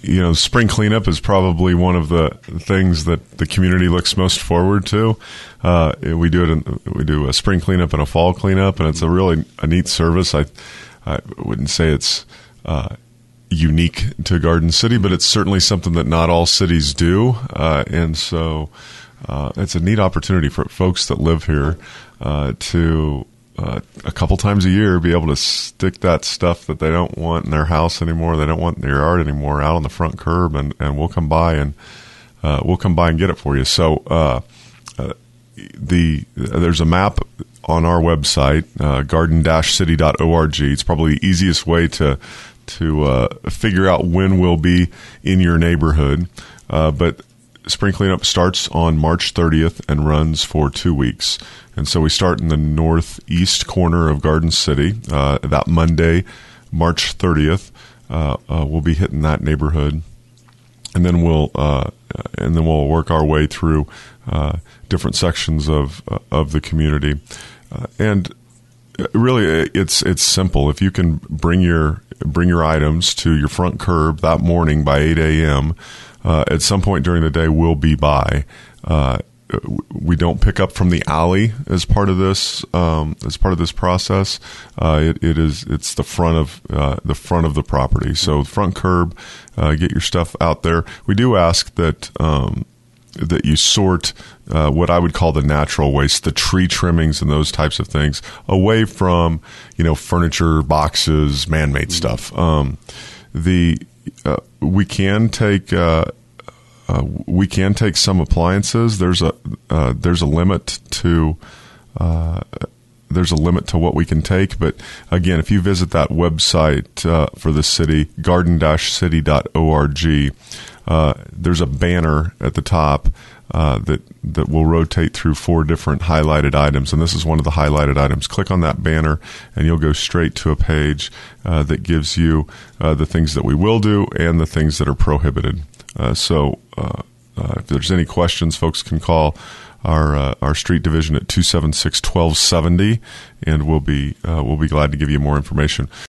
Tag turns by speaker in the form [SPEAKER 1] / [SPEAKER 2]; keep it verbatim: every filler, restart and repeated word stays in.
[SPEAKER 1] you know, spring cleanup is probably one of the things that the community looks most forward to. Uh, we do it. In, we do a spring cleanup and a fall cleanup, and it's a really a neat service. I, I wouldn't say it's uh, unique to Garden City, but it's certainly something that not all cities do, uh, and so uh, it's a neat opportunity for folks that live here uh, to. Uh, a couple times a year, be able to stick that stuff that they don't want in their house anymore, they don't want in their yard anymore, out on the front curb, and, and we'll come by and uh, we'll come by and get it for you. So uh, uh, the there's a map on our website, uh, garden dash city dot org. It's probably the easiest way to to uh, figure out when we'll be in your neighborhood. Uh, but spring cleanup starts on March thirtieth and runs for two weeks. And so we start in the northeast corner of Garden City. Uh, that Monday, March thirtieth, uh, uh, we'll be hitting that neighborhood, and then we'll uh, and then we'll work our way through uh, different sections of uh, of the community. Uh, and really, it's it's simple. If you can bring your bring your items to your front curb that morning by eight a.m. Uh, at some point during the day, we'll be by. Uh, we don't pick up from the alley as part of this um, as part of this process. Uh, it, it is it's the front of uh, the front of the property. So front curb, uh, get your stuff out there. We do ask that um, that you sort uh, what I would call the natural waste, the tree trimmings and those types of things, away from you know furniture, boxes, man-made mm-hmm. stuff. Um, the uh, we can take. Uh, Uh, we can take some appliances. There's a uh, there's a limit to uh, there's a limit to what we can take. But again, if you visit that website uh, for the city, garden dash city dot org, uh, there's a banner at the top uh, that that will rotate through four different highlighted items, and this is one of the highlighted items. Click on that banner, and you'll go straight to a page uh, that gives you uh, the things that we will do and the things that are prohibited. Uh, so uh, uh, if there's any questions, folks can call our uh, our street division at two seven six, one two seven zero, and we'll be uh, we'll be glad to give you more information.